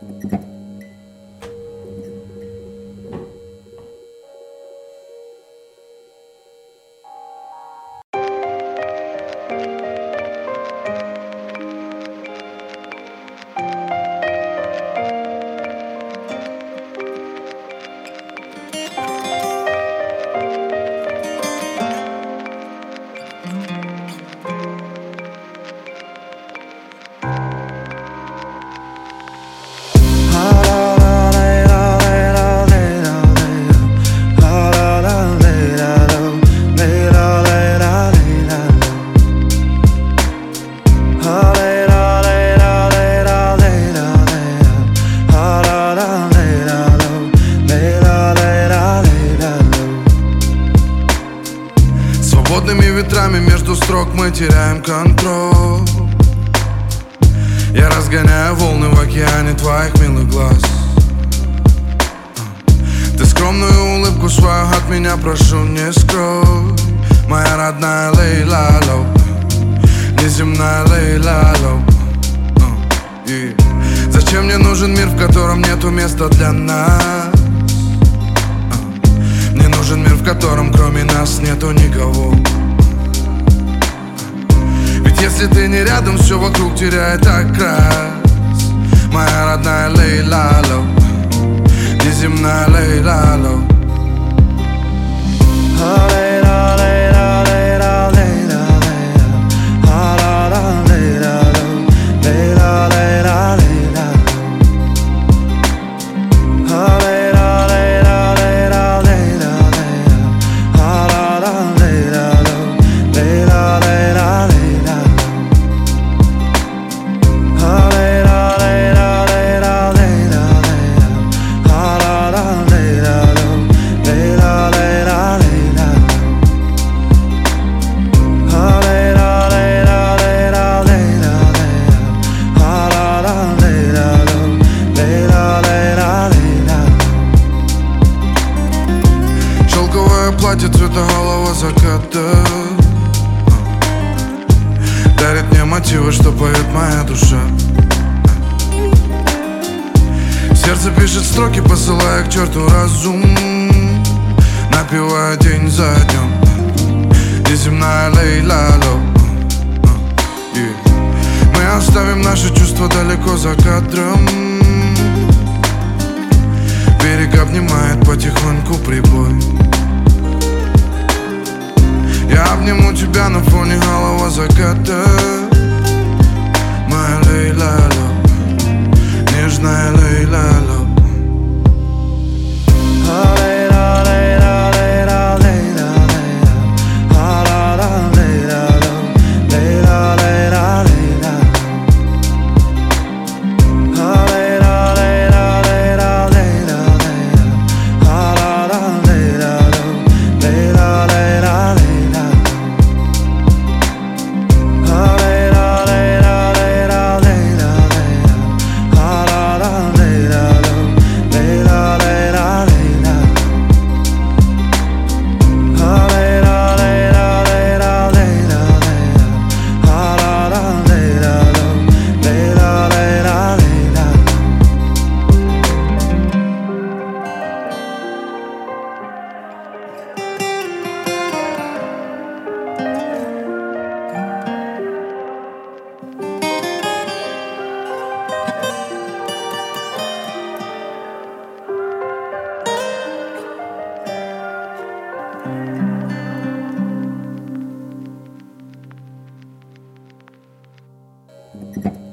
Свободными ветрами между строк мы теряем контроль. Я разгоняю волны в океане твоих милых глаз. Ты скромную улыбку свою от меня прошу не скрой. Моя родная Лейла Лоу, неземная Лейла Лоу. Зачем мне нужен мир, в котором нету места для нас? Мне нужен мир, в котором кроме нас нету никого. Ведь если ты не рядом, все вокруг теряет окрас. Моя родная Лейла Лоу, неземная Лейла Лоу. Платье цвета голого заката дарит мне мотивы, что поет моя душа. Сердце пишет строки, посылая к черту разум, напевая день за днем. Неземная Лейла Лоу. Мы оставим наши чувства далеко за кадром. Берег обнимает потихоньку прибой. Я обниму тебя на фоне голого заката. Моя Лейла Лоу, нежная Лейла Лоу. Thank you.